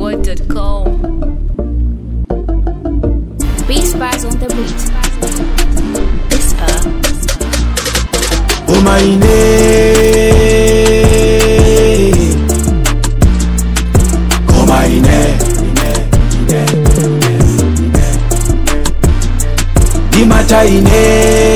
musicworld.com. Beast bars on the beat. Whisper. Oh my name, oh my name, di mata ine,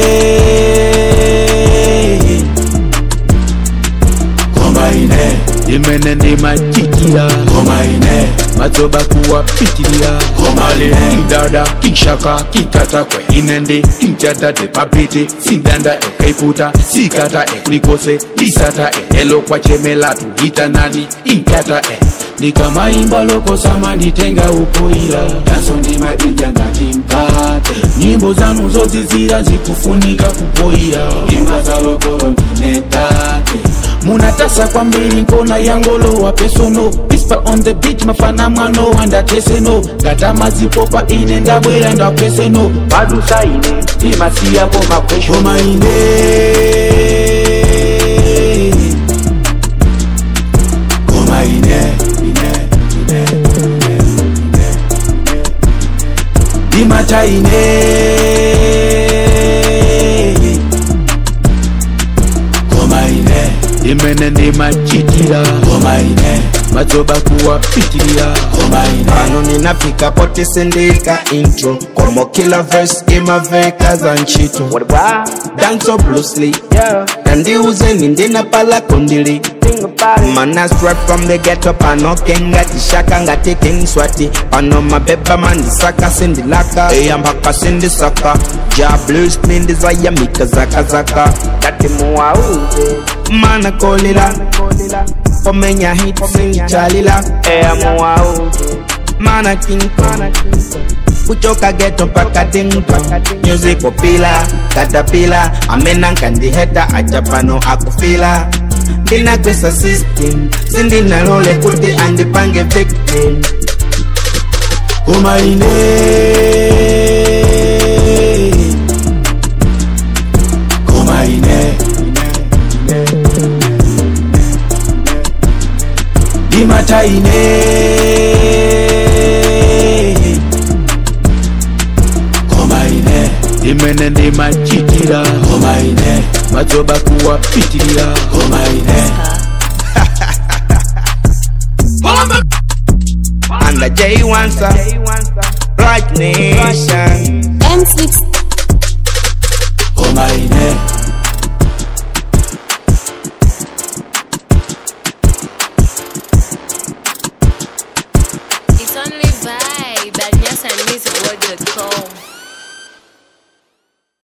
oh my name, di mene di machikia, oh my name, matoba kuwa pitilia, oh my name, dada kishaka kikata kwe inende kinchata de papete sindanda e kaiputa sikata e kulikose lisata e elo kwa chemela tu hita nani inkata e ni kama imba loko sama nitenga upoila danso ndi madija ngati mkate nyimbo zanu zote zira zikufunika kupoila imba za loko netate munatasa kwa mbili nkona yangolo wa pesono Whisper on the beat mafana mwano wanda teseno gata mazipopa ine ndabwela nda peseno badusa ine imasiya po makwesho Koma ine Koma ine Dimata ine Koma ine Imene ni machitira Koma ine Matoba kuwa pitiria Koma ine Ano ninafika pote sendeka intro Como kila verse imaveka za nchito Dance up loosely Kandi uze nindina pala kundili Man I straight from the ghetto Pano kenga tishaka nga taking swati Pano mabeba mandi saka sindi laka Eya mpaka sindi saka Ja blues nindi zaya mika zaka zaka Kati muwa uze Mana kolila Pomenya hit sindi chalila Eya muwa uze Mana kinko Kuchoka ghetto mpaka dingo Music popila Katapila Amena nkandi heta Ajapano akufila Dina kwesa system Sindina lole kuti andipange victim Koma ine Koma ine Dimata ine Koma ine Imene ndi machitira Koma ine Matoba kuwa pitiria Koma ine And the J1 sir Right Nation M6. Koma ine It's only vibe at musicworld.com.